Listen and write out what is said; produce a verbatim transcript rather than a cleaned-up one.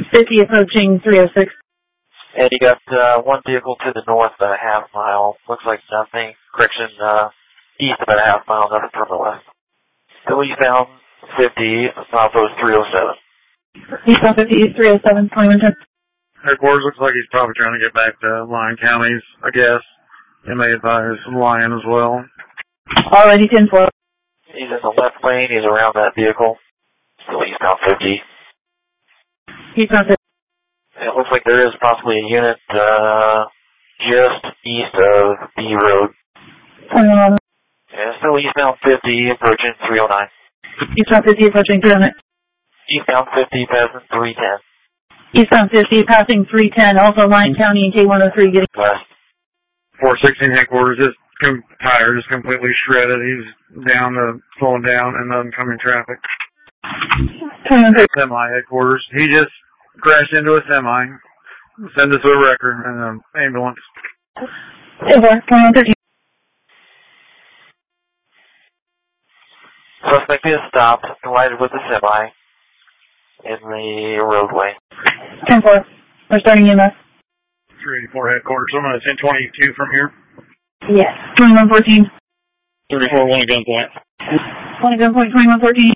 fifty approaching three oh six. And you got uh, one vehicle to the north about a half mile. Looks like nothing. Correction, uh, east about a half mile, nothing from the west. Still eastbound fifty, Southwest three oh seven. Eastbound fifty, East three oh seven, twenty-one ten. Headquarters looks like he's probably trying to get back to Lyon counties, I guess. He may advise Lyon as well. Already ten four. He's in the left lane. He's around that vehicle. Still eastbound fifty. Eastbound fifty. It looks like there is possibly a unit uh, just east of B Road. twenty-one eleven. Yeah, still eastbound fifty, approaching three oh nine. Eastbound fifty approaching three oh nine. Eastbound fifty, passing three ten. Eastbound fifty passing three ten, also Lyon County and K one oh three getting West. four sixteen headquarters, his com- tire is completely shredded. He's down to slowing down and oncoming traffic. Semi headquarters. He just crashed into a semi. Send us a wrecker and an ambulance. twenty-one thirteen. Suspect is stopped, collided with the semi in the roadway. ten four. We're starting E M S. three eighty-four headquarters. I'm going to send twenty-two from here. Yes. twenty-one fourteen. thirty-four, one gunpoint. One gunpoint, twenty-one fourteen.